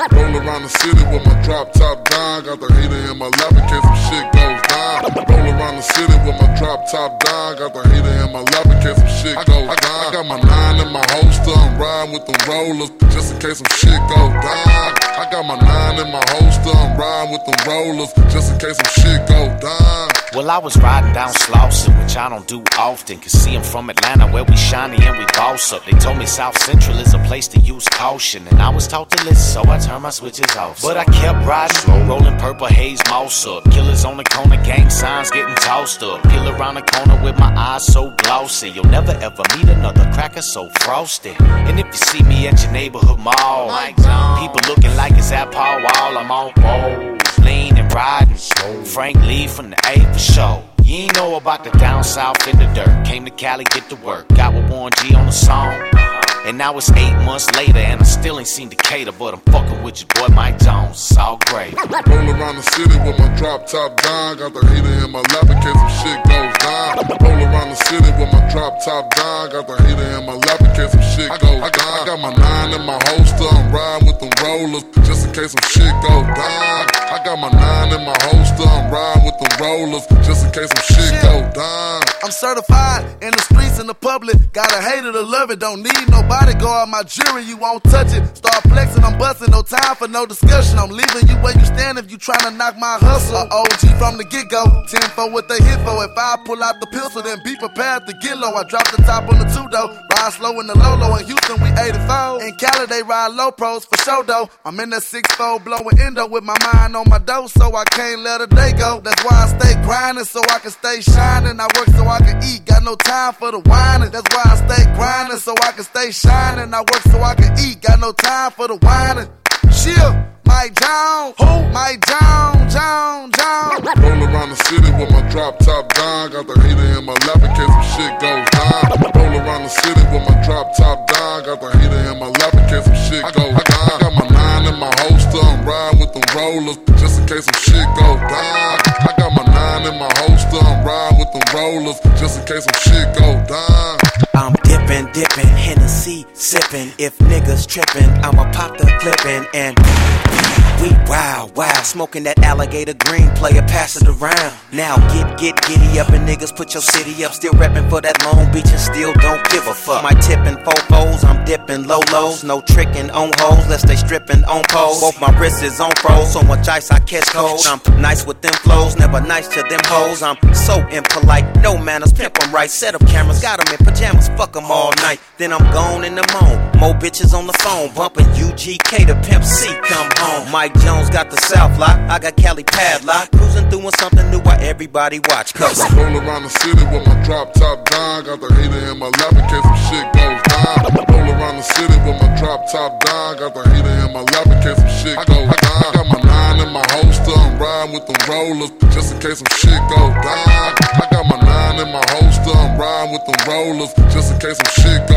Roll around the city with my drop top down. Got the heater in my lap in case some shit goes down. Roll around the city with my drop top down. Got the heater in my lap in case some shit goes down. I got my 9 in my holster. I'm riding with them rollers just in case some shit goes down. I got my 9 in my holster. I'm riding with them rollers just in case some shit goes down. Well, I was riding down Slauson, which I don't do often. Cause see, I'm from Atlanta where we shiny and we boss up. They told me South Central is a place to use caution, and I was taught to listen, so I turned my switches off. But I kept riding slow, rolling purple haze moss up. Killers on the corner, gang signs getting tossed up. Peel around the corner with my eyes so glossy. You'll never ever meet another cracker so frosty. And if you see me at your neighborhood mall, people looking like it's at Paul Wall, I'm on balls, lean and riding. Frank Lee from the A for show. You ain't know about the down south in the dirt. Came to Cali, get to work. Got with Warren G on the song. And now it's 8 months later, and I still ain't seen Decatur, but I'm fucking with your boy Mike Jones. It's all great. Roll around the city with my drop top down. Got the heater in my lap in case some shit goes down. Roll around the city with my drop top down. Got the heater in my lap in case some shit goes down. I got my 9 in my holster. I'm riding with them rollers just in case some shit goes down. I got my 9 in my holster. I'm riding with them rollers just in case some shit goes down. I'm certified in the streets, in the public. Gotta hate it or love it. Don't need no bodyguard. My jury, you won't touch it. Start flexing, I'm busting. No time for no discussion. I'm leaving you where you stand if you tryna knock my hustle. A OG from the get-go. 10-4 with the hit for. If I pull out the pistol, then be prepared to get low. I drop the top on the 2 though. Ride slow in the low. In Houston, we 84. In Cali, they ride low pros for show though. I'm in the 6-4 blowing endo with my mind on my dough, so I can't let a day go. That's why I stay grinding, so I can stay shining. I work so I can eat, got no time for the whining. That's why I stay grinding, so I can stay shining. I work so I can eat, got no time for the whining. Chill, Mike Jones, who? Mike Jones. Roll around the city with my drop top down. Got the heater in my lap in case some shit goes down. Roll around the city with my drop top down. Got the heater in my lap in case some shit goes down. I got my 9 in my holster. I'm riding with them rollers just in case some shit goes down. I got my 9 in my holster. I'm riding with them rollers just in case some shit goes down. I'm dipping, Hennessy sipping. If niggas tripping, I'ma pop the clipping and we wow, smoking that alligator green, player pass it around. Now get giddy up and niggas put your city up. Still reppin' for that Long Beach and still don't give a fuck. My tippin' fofos, I'm dipping low-lows. No trickin' on hoes, lest they strippin' on poles. Both my wrists is on froze, so much ice I catch cold. I'm nice with them flows, never nice to them hoes. I'm so impolite, no manners, pimp 'em right. Set up cameras, got 'em in pajamas, fuck 'em all night. Then I'm gone in the moan, more bitches on the phone. Bumpin' UGK, the Pimp C come home. Mike Jones got the South Lock, I got Cali Padlock. Cruising through something new while everybody watch. Cause I roll around the city with my drop top down. Got the heater in my lap in case some shit goes down. Roll around the city with my drop top down. Got the heater in my lap in case some shit goes down. I got my 9 in my holster. I'm riding with them rollers just in case some shit goes down. I got my 9 in my holster. I'm riding with them rollers just in case some shit goes down.